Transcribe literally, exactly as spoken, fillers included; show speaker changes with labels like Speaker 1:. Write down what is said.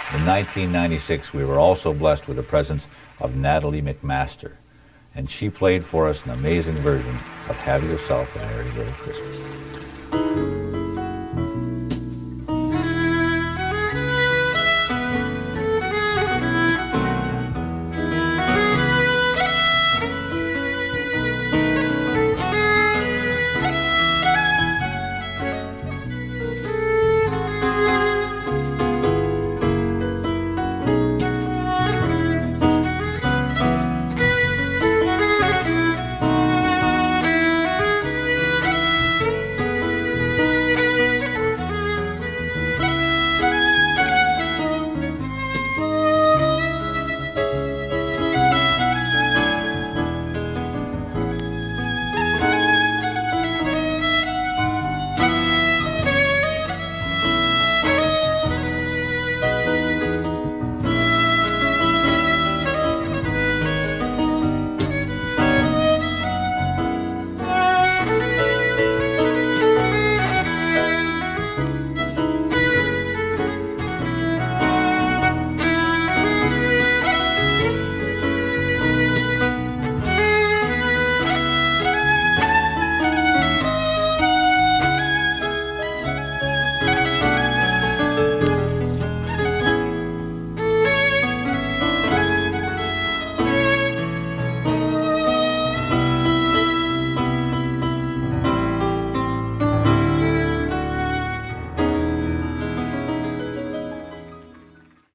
Speaker 1: In nineteen ninety-six, we were also blessed with the presence of Natalie McMaster, and she played for us an amazing version of Have Yourself a Merry Little Christmas.